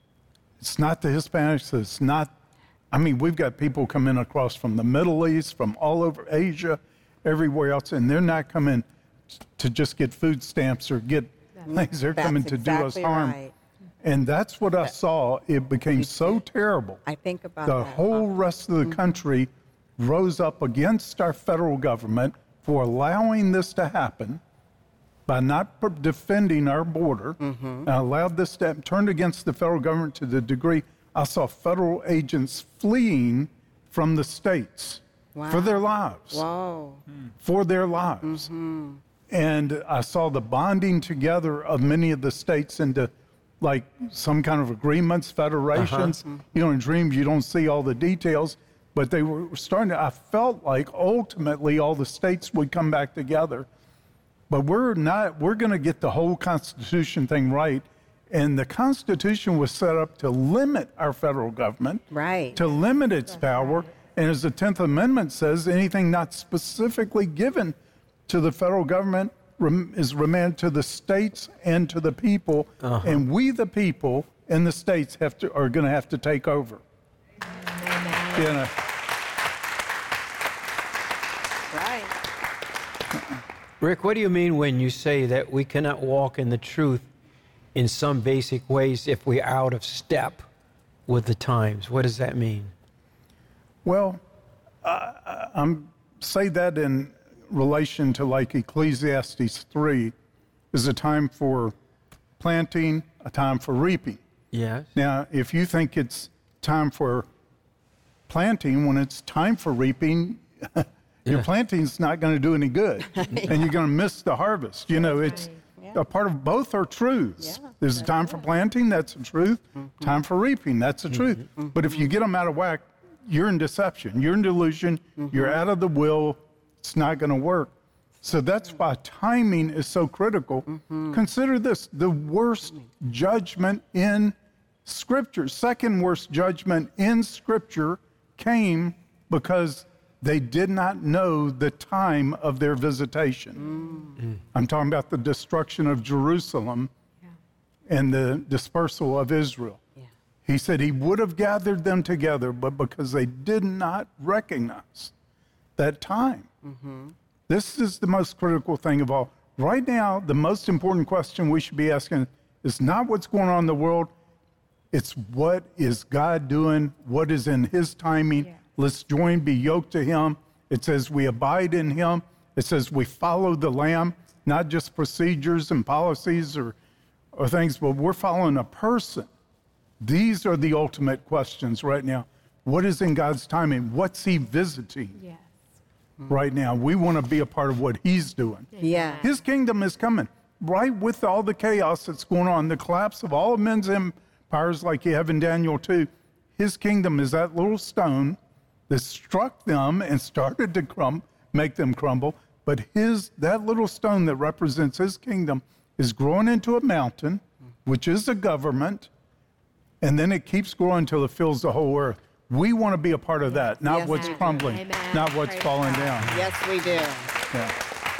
It's not the Hispanics. It's not, I mean, we've got people coming across from the Middle East, from all over Asia, everywhere else, and they're not coming to just get food stamps or get things. They're That's coming to do us exactly harm. right. And that's what I saw. It became so terrible. I think about The that. whole rest of the country rose up against our federal government for allowing this to happen by not p- defending our border, and allowed this to happen, turned against the federal government to the degree I saw federal agents fleeing from the states for their lives, Whoa. for their lives. And I saw the bonding together of many of the states into like some kind of agreements, federations. You know, in dreams you don't see all the details, but they were starting to, I felt like ultimately all the states would come back together. But we're not, we're going to get the whole Constitution thing right. And the Constitution was set up to limit our federal government, Right. to limit its power. And as the tenth Amendment says, anything not specifically given to the federal government rem- is remanded to the states and to the people. And we, the people, and the states have to are going to have to take over. You know, Right. Rick, what do you mean when you say that we cannot walk in the truth in some basic ways if we're out of step with the times? What does that mean? well, I, I'm say that in relation to like Ecclesiastes three is a time for planting, a time for reaping. Yes. Now, if you think it's time for planting when it's time for reaping, your planting's not going to do any good, and you're going to miss the harvest. You know, it's a part of both are truths. Yeah, There's a time for planting, that's the truth. Time for reaping, that's the truth. But if you get them out of whack, you're in deception, you're in delusion, you're out of the will. It's not going to work. So that's why timing is so critical. Consider this: the worst judgment in Scripture, second worst judgment in Scripture, came because they did not know the time of their visitation. I'm talking about the destruction of Jerusalem and the dispersal of Israel. He said he would have gathered them together, but because they did not recognize that time. This is the most critical thing of all. Right now, the most important question we should be asking is not what's going on in the world. It's what is God doing? What is in his timing? Yeah. Let's join, be yoked to him. It says we abide in him. It says we follow the Lamb, not just procedures and policies or, or things, but we're following a person. These are the ultimate questions right now. What is in God's timing? What's he visiting? Yes. right now. We want to be a part of what he's doing. Yeah. His kingdom is coming. Right with all the chaos that's going on, the collapse of all of men's empires like you have in Daniel two, his kingdom is that little stone that struck them and started to crum- make them crumble. But his that little stone that represents his kingdom is growing into a mountain, which is a government, and then it keeps growing until it fills the whole earth. We want to be a part of that, not Yes, what's we do. crumbling, Amen. not what's Praise falling God. down. Yes, we do. Yeah.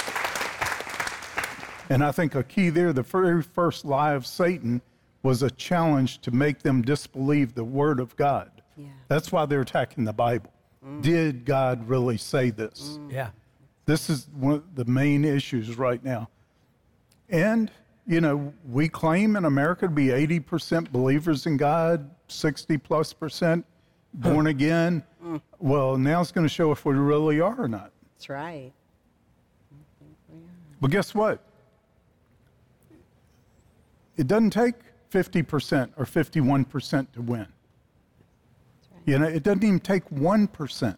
And I think a key there, the very first lie of Satan was a challenge to make them disbelieve the word of God. Yeah. That's why they're attacking the Bible. Did God really say this? Yeah. This is one of the main issues right now. And, you know, we claim in America to be eighty percent believers in God, sixty plus percent born again. Well, now it's going to show if we really are or not. That's right. But guess what? It doesn't take fifty percent or fifty-one percent to win. You know, it doesn't even take one percent.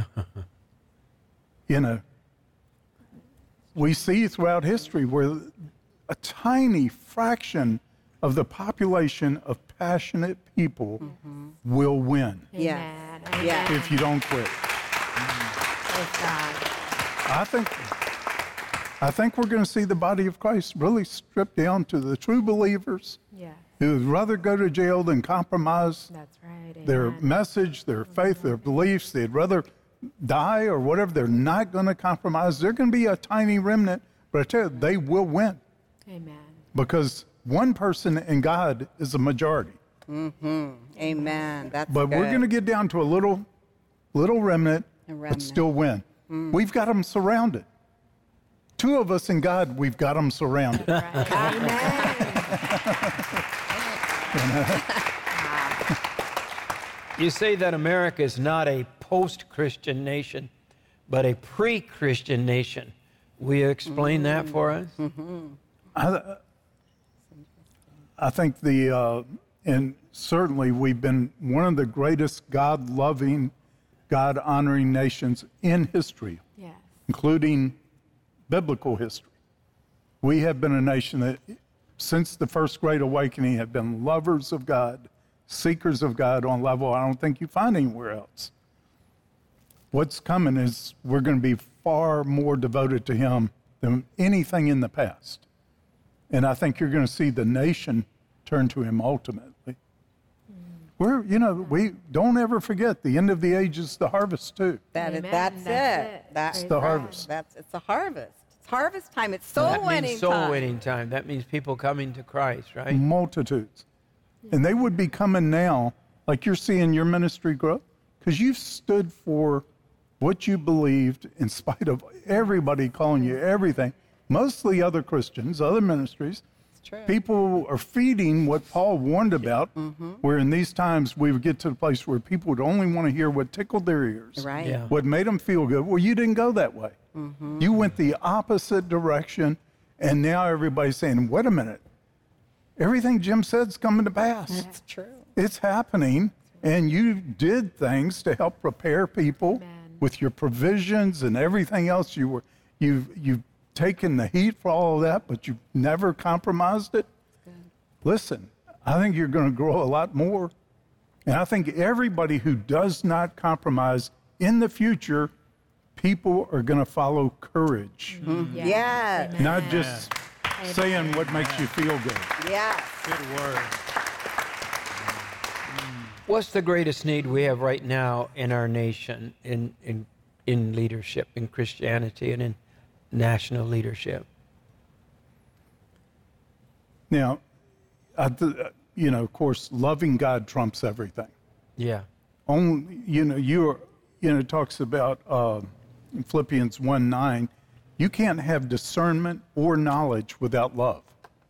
You know, we see throughout history where a tiny fraction of the population of passionate people will win Yeah. Amen. Yeah. if you don't quit. Praise God. I think I think we're going to see the body of Christ really stripped down to the true believers Yes. who would rather go to jail than compromise That's right. their Amen. message, their faith, their beliefs. They'd rather die or whatever. They're not going to compromise. They're going to be a tiny remnant, but I tell you, they will win Amen. because one person in God is a majority. Amen. That's But good. we're going to get down to a little, little remnant, A but remnant. still win. We've got them surrounded. Two of us in God, we've got them surrounded. You say that America is not a post-Christian nation, but a pre-Christian nation. Will you explain that for us? I, I think the, uh, and certainly we've been one of the greatest God-loving, God-honoring nations in history, Yes. including biblical history. We have been a nation that, since the first Great Awakening, have been lovers of God, seekers of God on a level I don't think you find anywhere else. What's coming is we're going to be far more devoted to Him than anything in the past. And I think you're going to see the nation turn to Him ultimately. We're, you know, we don't ever forget the end of the age is the harvest too. That is, Amen. that's, That's it. it. That's Praise the God. harvest. That's it's a harvest. It's harvest time. It's soul that winning means soul time. winning time. That means people coming to Christ, right? Multitudes. And they would be coming now, like you're seeing your ministry grow, because you've stood for what you believed in spite of everybody calling you everything. Mostly other Christians, other ministries. It's true. People are feeding what Paul warned about, where in these times we would get to the place where people would only want to hear what tickled their ears, Right. Yeah. what made them feel good. Well, you didn't go that way. You went the opposite direction, and now everybody's saying, wait a minute, everything Jim said's coming to pass. It's true. It's happening, and you did things to help prepare people Amen. with your provisions and everything else. You were, you've, you've taken the heat for all of that, but you've never compromised it. Listen, I think you're going to grow a lot more. And I think everybody who does not compromise in the future, people are going to follow courage, Yes. Yes. Amen. not just saying what makes you feel good. Yes. Good word. What's the greatest need we have right now in our nation, in, in, in leadership, in Christianity, and in national leadership? Now, I th- you know, of course, loving God trumps everything. Yeah. Only, you know, you're, you know, it talks about uh, in Philippians one nine, you can't have discernment or knowledge without love.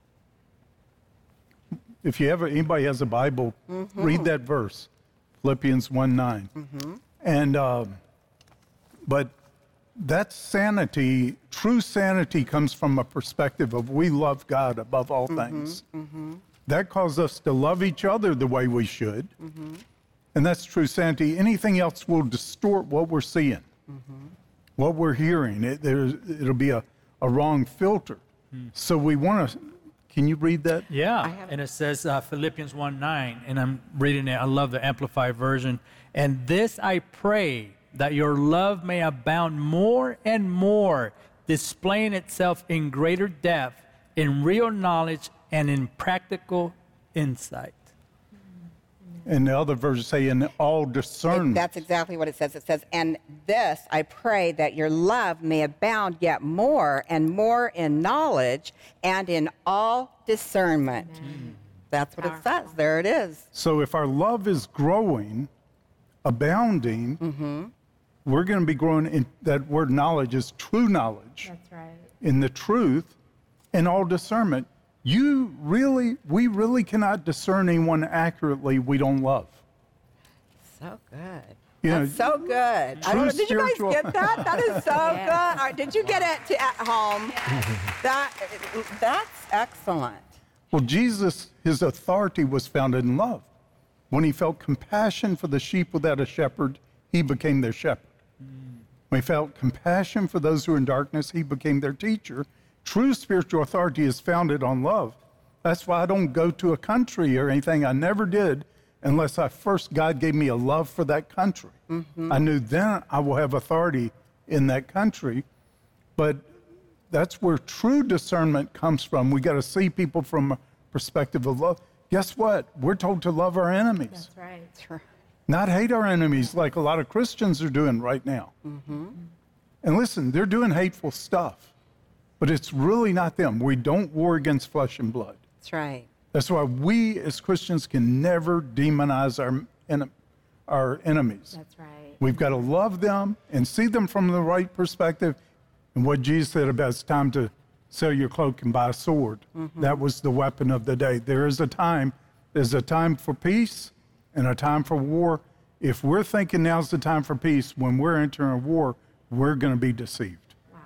If you ever, anybody has a Bible, read that verse, Philippians one nine. And, uh, but that sanity, true sanity comes from a perspective of we love God above all things. That calls us to love each other the way we should. And that's true sanity. Anything else will distort what we're seeing. what we're hearing. It, there's, it'll be a, a wrong filter. Hmm. So we want to, can you read that? Yeah, and it says uh, Philippians one nine, and I'm reading it. I love the Amplified version. And this I pray, that your love may abound more and more, displaying itself in greater depth, in real knowledge, and in practical insight. And the other versions say, in all discernment. It, that's exactly what it says. It says, and this I pray that your love may abound yet more and more in knowledge and in all discernment. Amen. That's what Powerful. It says. There it is. So if our love is growing, abounding, mm-hmm. we're going to be growing in that word knowledge is true knowledge. That's right. In the truth and all discernment. You really, we really cannot discern anyone accurately we don't love. So good. You That's know, so good. I don't know, did you guys get that? That is so yeah. good. All right, did you get it to, at home? that That's excellent. Well, Jesus, his authority was founded in love. When he felt compassion for the sheep without a shepherd, he became their shepherd. Mm. When he felt compassion for those who are in darkness, he became their teacher. True spiritual authority is founded on love. That's why I don't go to a country or anything. I never did unless I first, God gave me a love for that country. Mm-hmm. I knew then I will have authority in that country. But that's where true discernment comes from. We got to see people from a perspective of love. Guess what? We're told to love our enemies. That's right. Sure. Not hate our enemies like a lot of Christians are doing right now. Mm-hmm. And listen, they're doing hateful stuff. But it's really not them. We don't war against flesh and blood. That's right. That's why we as Christians can never demonize our, en- our enemies. That's right. We've got to love them and see them from the right perspective. And what Jesus said about it's time to sell your cloak and buy a sword. Mm-hmm. That was the weapon of the day. There is a time, there's a time for peace and a time for war. If we're thinking now's the time for peace, when we're entering a war, we're going to be deceived.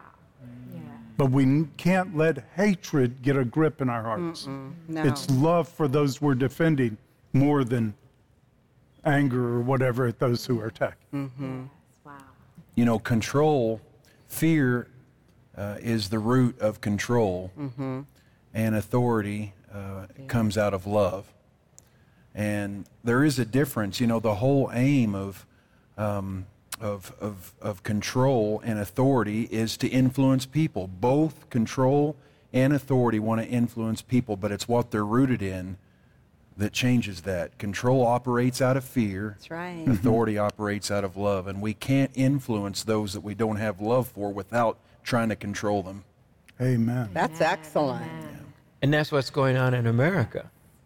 But we can't let hatred get a grip in our hearts. No. It's love for those we're defending more than anger or whatever at those who are attacking. Mm-hmm. Yes, wow. You know, control, fear uh, is the root of control, mm-hmm. and authority uh, yeah. comes out of love. And there is a difference. You know, the whole aim of um, Of, of, of control and authority is to influence people. Both control and authority want to influence people, but it's what they're rooted in that changes that. Control operates out of fear. That's right. Authority operates out of love, and we can't influence those that we don't have love for without trying to control them. Amen. That's excellent. Yeah. And that's what's going on in America.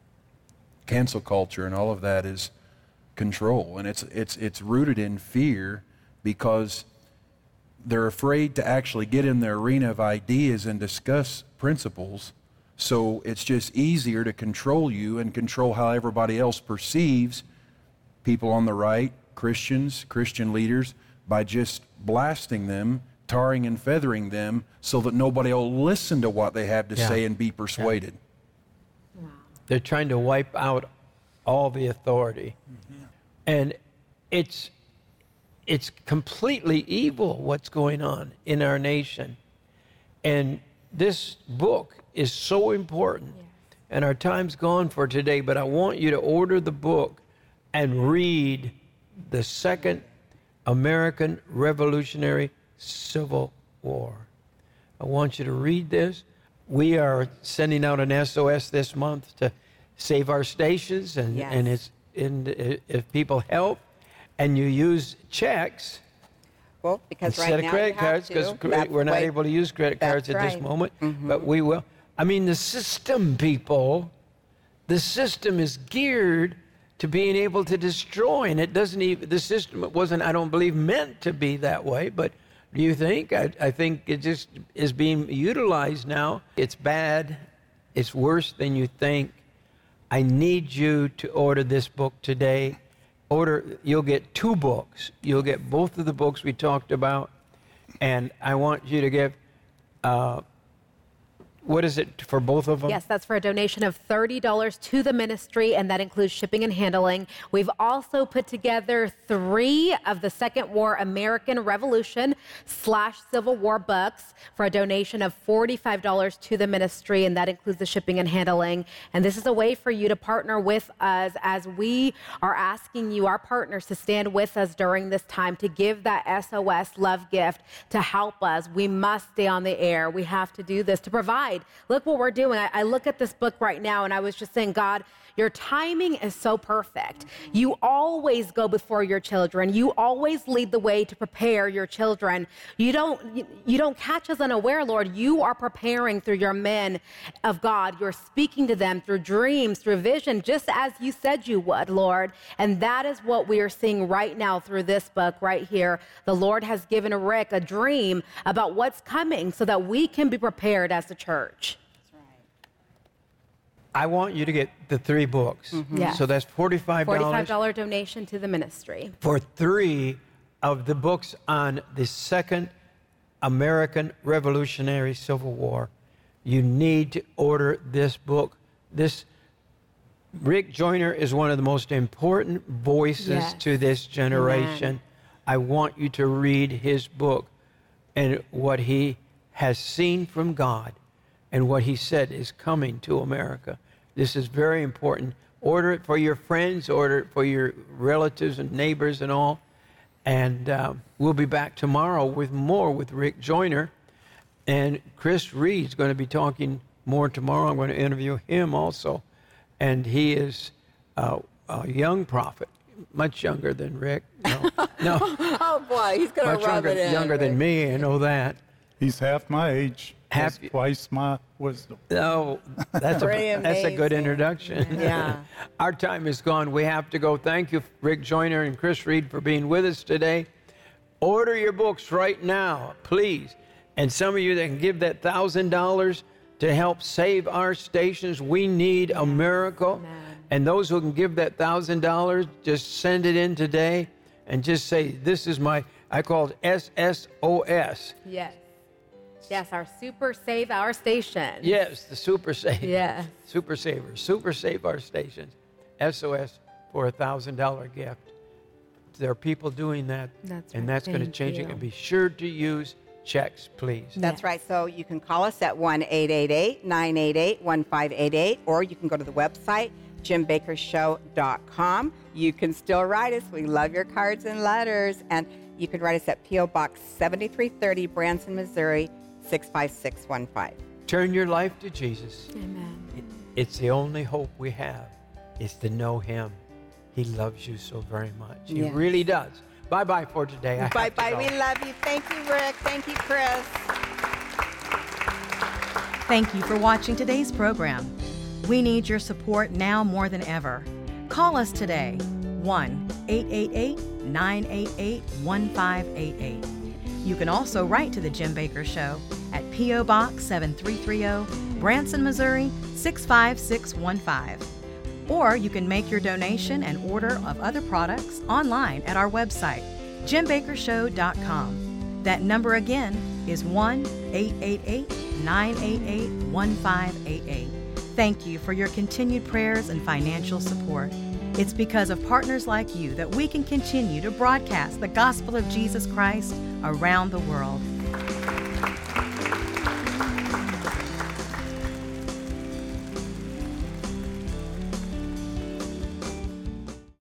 Cancel culture and all of that is control, and it's it's it's rooted in fear because they're afraid to actually get in their arena of ideas and discuss principles. So it's just easier to control you and control how everybody else perceives people on the right, Christians, Christian leaders, by just blasting them, tarring and feathering them so that nobody will listen to what they have to yeah. say and be persuaded. Yeah. Wow. They're trying to wipe out all the authority. Mm-hmm. And it's it's completely evil what's going on in our nation. And this book is so important. Yeah. And our time's gone for today, but I want you to order the book and read the Second American Revolutionary Civil War. I want you to read this. We are sending out an S O S this month to save our stations, and, yes. and it's in, if people help and you use checks well, because instead right of credit cards, because we're not able to use credit cards at right. this moment, mm-hmm. but we will. I mean, the system, people, the system is geared to being able to destroy, and it doesn't even, the system, it wasn't, I don't believe, meant to be that way, but do you think? I, I think it just is being utilized now. It's bad. It's worse than you think. I need you to order this book today. Order, you'll get two books. You'll get both of the books we talked about, and I want you to give uh, What is it for both of them? Yes, that's for a donation of thirty dollars to the ministry, and that includes shipping and handling. We've also put together three of the Second War American Revolution slash Civil War books for a donation of forty-five dollars to the ministry, and that includes the shipping and handling. And this is a way for you to partner with us as we are asking you, our partners, to stand with us during this time, to give that S O S love gift to help us. We must stay on the air. We have to do this to provide. Look what we're doing. I, I look at this book right now, and I was just saying, God, your timing is so perfect. You always go before your children. You always lead the way to prepare your children. You don't, you, you don't catch us unaware, Lord. You are preparing through your men of God. You're speaking to them through dreams, through vision, just as you said you would, Lord. And that is what we are seeing right now through this book right here. The Lord has given Rick a dream about what's coming so that we can be prepared as a church. I want you to get the three books. Mm-hmm. Yes. So that's forty-five dollars. forty-five dollars donation to the ministry. For three of the books on the Second American Revolutionary Civil War. You need to order this book. This Rick Joyner is one of the most important voices Yes. to this generation. Amen. I want you to read his book and what he has seen from God and what he said is coming to America. This is very important. Order it for your friends, order it for your relatives and neighbors and all. And uh, we'll be back tomorrow with more with Rick Joyner. And Chris Reed's going to be talking more tomorrow. I'm going to interview him also. And he is uh, a young prophet, much younger than Rick. No, no. Oh, boy, he's going much to rub younger, it in. younger than me, I know that. He's half my age. Half- That's twice my wisdom. No, that's a, Pretty that's a good amazing. introduction. Yeah. Our time is gone. We have to go. Thank you, Rick Joyner and Chris Reed, for being with us today. Order your books right now, please. And some of you that can give that one thousand dollars to help save our stations, we need a miracle. Amen. And those who can give that one thousand dollars, just send it in today and just say, this is my, I call it S S O S. Yes. Yes, our Super Save Our Station. Yes, the Super Save. Yes. Super Savers. Super Save Our Stations. S O S for a one thousand dollars gift. There are people doing that. That's and right. that's going to Thank change it. you. And be sure to use checks, please. That's Yes. right. So you can call us at one eight eight eight, nine eight eight, one five eight eight, or you can go to the website, jim baker show dot com. You can still write us. We love your cards and letters. And you can write us at P O Box seventy-three thirty, Branson, Missouri, six five six one five. Turn your life to Jesus. Amen. It- It's the only hope we have is to know him. He loves you so very much. He Yes. really does. Bye-bye for today. I have to Bye-bye. go. We love you. Thank you, Rick. Thank you, Chris. Thank you for watching today's program. We need your support now more than ever. Call us today, one eight eight eight, nine eight eight, one five eight eight. You can also write to The Jim Baker Show at P O Box seven three three zero, Branson, Missouri, six five six one five. Or you can make your donation and order of other products online at our website, jim baker show dot com. That number again is one eight eight eight, nine eight eight, one five eight eight. Thank you for your continued prayers and financial support. It's because of partners like you that we can continue to broadcast the gospel of Jesus Christ around the world.